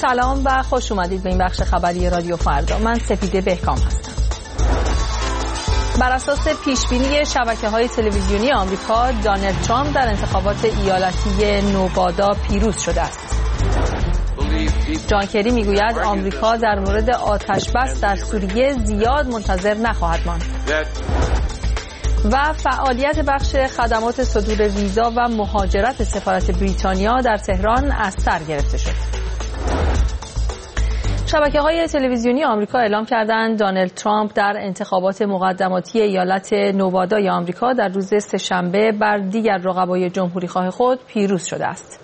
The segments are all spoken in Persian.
سلام و خوش اومدید به این بخش خبری رادیو فردا. من سپیده بهکام هستم. بر اساس پیشبینی شبکه‌های تلویزیونی آمریکا، دونالد ترامپ در انتخابات ایالتی نوادا پیروز شده است. جان کری میگوید آمریکا در مورد آتش‌بس در سوریه زیاد منتظر نخواهد ماند. و فعالیت بخش خدمات صدور ویزا و مهاجرت سفارت بریتانیا در تهران از سر گرفته شد. شبکه‌های تلویزیونی آمریکا اعلام کردند دونالد ترامپ در انتخابات مقدماتی ایالت نوادای آمریکا در روز سه‌شنبه بر دیگر رقبای جمهوری‌خواه خود پیروز شده است.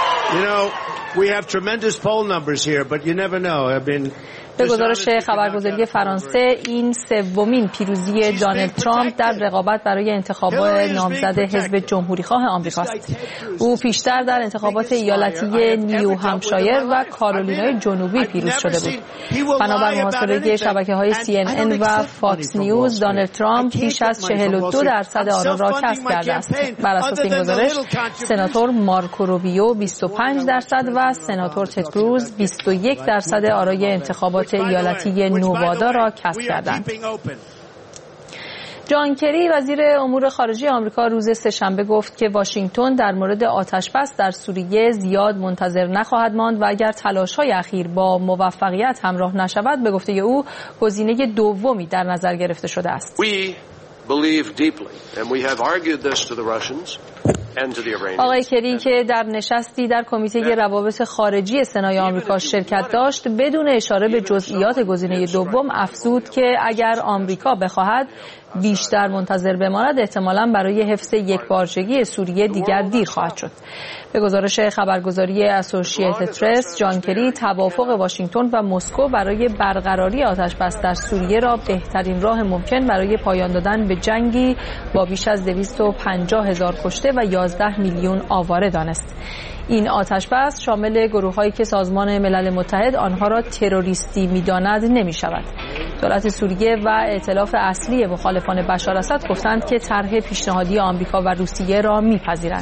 به گزارش خبرگزاری فرانسه، این سومین پیروزی دونالد ترامپ در رقابت برای انتخابات نامزد حزب جمهوری‌خواه آمریکاست. او پیشتر در انتخابات ایالتی نیو همشایر و کارولینای جنوبی پیروز شده بود. بنابر محاسبه شبکه‌های CNN و فاکس نیوز، دونالد ترامپ بیش از 42% آرا را کسب کرده است. بر اساس این گزارش، سناتور مارکو روبیو 25% و سناتور تد کروز 21% آرای انتخابات ایالتی نوادا را کسب کردند. جان کری وزیر امور خارجه آمریکا روز سه‌شنبه گفت که واشنگتن در مورد آتش‌بس در سوریه زیاد منتظر نخواهد ماند و اگر تلاش‌های اخیر با موفقیت همراه نشود، به گفته او گزینه دومی در نظر گرفته شده است. آقای کری که در نشستی در کمیته روابط خارجی سنای آمریکا شرکت داشت، بدون اشاره به جزئیات گزینه دوم افزود که اگر آمریکا بخواهد بیشتر منتظر بماند، احتمالاً برای حفظ یکپارچگی سوریه دیگر دیر خواهد شد. به گزارش خبرگزاری اسوسییتد پرس، جان کری توافق واشنگتن و مسکو برای برقراری آتش‌بس در سوریه را بهترین راه ممکن برای پایان دادن به جنگی با بیش از 250,000 کشته و 11 میلیون آواره دانست. این آتش‌بس شامل گروه‌هایی که سازمان ملل متحد آنها را تروریستی می‌داند نمی‌شود. دولت سوریه و ائتلاف اصلی مخالفان بشار اسد گفتند که طرح پیشنهادی آمریکا و روسیه را می‌پذیرند.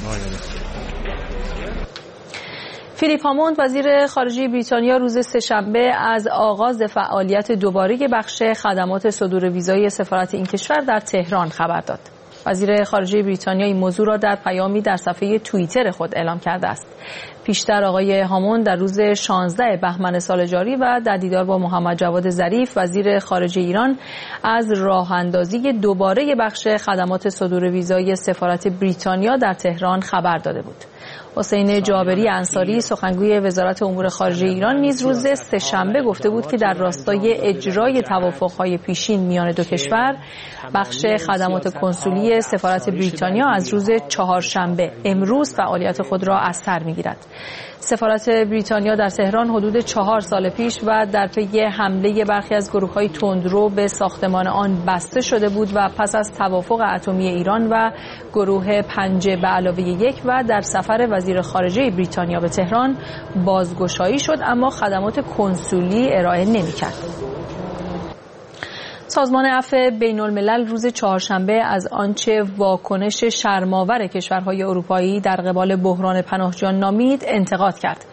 فیلیپ هاموند وزیر خارجه بریتانیا روز سه‌شنبه از آغاز فعالیت دوباره بخش خدمات صدور ویزای سفارت این کشور در تهران خبر داد. وزیر خارجه بریتانیا این موضوع را در پیامی در صفحه توییتر خود اعلام کرده است. پیشتر آقای هاموند در روز 16 بهمن سال جاری و در دیدار با محمد جواد ظریف وزیر خارجه ایران از راه اندازی دوباره بخش خدمات صدور ویزای سفارت بریتانیا در تهران خبر داده بود. حسین جابری انصاری سخنگوی وزارت امور خارجه ایران نیز روز سه‌شنبه گفته بود که در راستای اجرای توافق‌های پیشین میان دو کشور، بخش خدمات کنسولی سفارت بریتانیا از روز چهارشنبه امروز فعالیت خود را از سر می‌گیرد. سفارت بریتانیا در تهران حدود 4 سال پیش و در پی حمله برخی از گروه‌های تندرو به ساختمان آن بسته شده بود و پس از توافق اتمی ایران و گروه 5+1 و در سفر وزیر خارجه بریتانیا به تهران بازگشایی شد، اما خدمات کنسولی ارائه نمی‌کرد. سازمان عفو بین‌الملل روز چهارشنبه از آنچه واکنش شرم‌آور کشورهای اروپایی در قبال بحران پناهجویان نامید انتقاد کرد.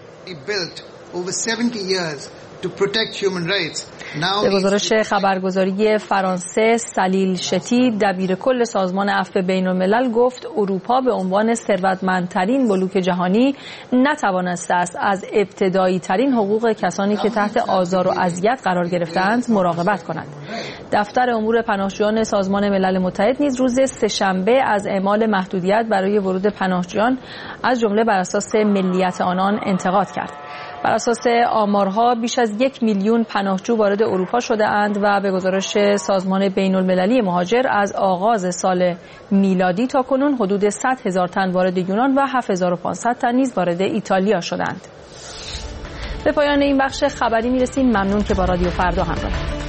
به گزارش خبرگزاری فرانسه، سلیل شتی دبیر کل سازمان عفو بین‌الملل گفت اروپا به عنوان ثروتمندترین بلوک جهانی نتوانسته است از ابتدایی ترین حقوق کسانی که تحت آزار و اذیت قرار گرفتند مراقبت کند. دفتر امور پناهجویان سازمان ملل متحد نیز روز سه‌شنبه از اعمال محدودیت برای ورود پناهجویان از جمله بر اساس ملیت آنان انتقاد کرد. بر اساس آمارها بیش از 1 میلیون پناهجو وارد اروپا شده اند و به گزارش سازمان بین‌المللی مهاجر از آغاز سال میلادی تا کنون حدود 100,000 تن وارد یونان و 7500 تن نیز وارد ایتالیا شدند. به پایان این بخش خبری میرسیم. ممنون که با رادیو فردا همراه